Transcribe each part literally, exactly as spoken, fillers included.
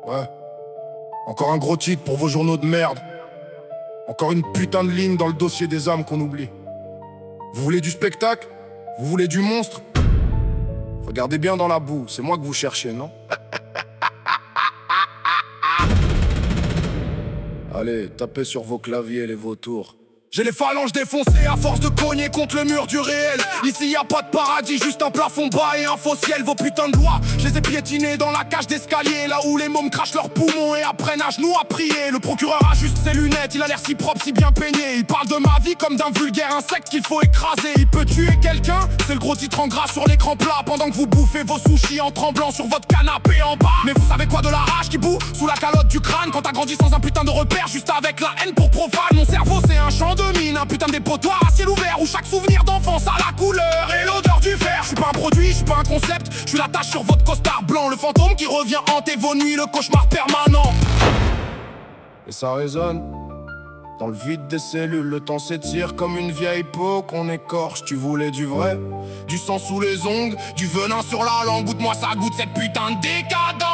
Ouais. Encore un gros titre pour vos journaux de merde. Encore une putain de ligne dans le dossier des âmes qu'on oublie. Vous voulez du spectacle? Vous voulez du monstre? Regardez bien dans la boue, c'est moi que vous cherchez, non? Allez, tapez sur vos claviers les vautours. J'ai les phalanges défoncées à force de cogner contre le mur du réel. Ici y a pas de paradis, juste un plafond bas et un faux ciel. Vos putains de lois, je les ai piétinés dans la cage d'escalier. Là où les mômes crachent leurs poumons et apprennent à genoux à prier. Le procureur a juste ses lunettes, il a l'air si propre, si bien peigné. Il parle de ma vie comme d'un vulgaire insecte qu'il faut écraser. Il peut tuer quelqu'un, c'est le gros titre en gras sur l'écran plat. Pendant que vous bouffez vos sushis en tremblant sur votre canapé en bas. Mais vous savez quoi de la rage qui boue sous la calotte du crâne? Quand t'as grandi sans un putain de repère, juste avec la haine pour profane. Mon cerveau c'est un champ de mine, un putain de dépotoir à ciel ouvert où chaque souvenir d'enfance a la couleur et l'odeur du fer. Je suis pas un produit, je suis pas un concept, je suis la tache sur votre costard blanc, le fantôme qui revient hanter vos nuits, le cauchemar permanent. Et ça résonne dans le vide des cellules, le temps s'étire comme une vieille peau qu'on écorche. Tu voulais du vrai, du sang sous les ongles, du venin sur la langue. Goûte-moi ça, goûte cette putain de décadence.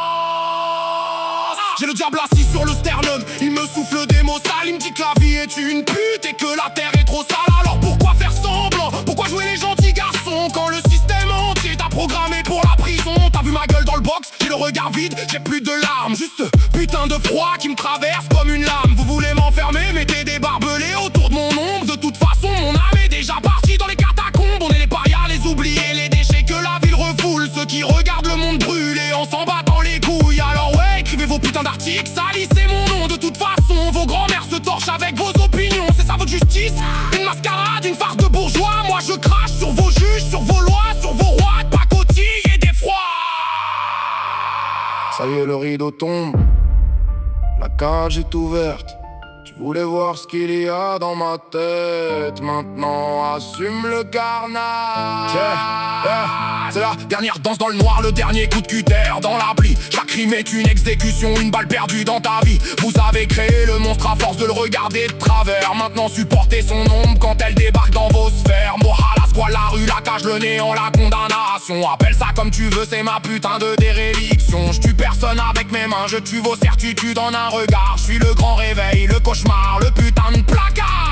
J'ai le diable assis sur le sternum, il me souffle des mots sales. Il me dit que la vie est une pute et que la terre est trop sale. Alors pourquoi faire semblant? Pourquoi jouer les gentils garçons quand le système entier t'a programmé pour la prison? T'as vu ma gueule dans le box, j'ai le regard vide, j'ai plus de larmes. Juste putain de froid qui me traverse comme une lame. Vous voulez m'enfermer, mettez des barbelés autour de mon ombre. De toute façon mon âme est déjà partie dans les catacombes. On est les parias, les oubliés, les déchets que la ville refoule. Ceux qui regardent le monde brûler en s'en battant les couilles. Alors ouais, écrivez vos putains d'articles, salissez mon nom. De toute façon vos grands-mères se torchent avec vos opinions. C'est ça votre justice? Une mascarade, une farce de bourgeois. Moi je crache sur vos juges, sur vos lois, sur vos rois de pacotille et d'effroi. Ça y est, le rideau tombe, la cage est ouverte. Tu voulais voir ce qu'il y a dans ma tête. Maintenant assume le carnage. Yeah, yeah. C'est la dernière danse dans le noir, le dernier coup de cutter dans l'appli. Chaque rime est une exécution, une balle perdue dans ta vie. Vous avez créé le monstre à force de le regarder de travers. Maintenant supportez son ombre quand elle débarque dans vos sphères. Mohala, squale, la rue, la cage, le néant, la condamnation. Appelle ça comme tu veux, c'est ma putain de déréliction. Je tue personne avec mes mains, je tue vos certitudes en un regard. Je suis le grand réveil, le cauchemar, le putain de placard.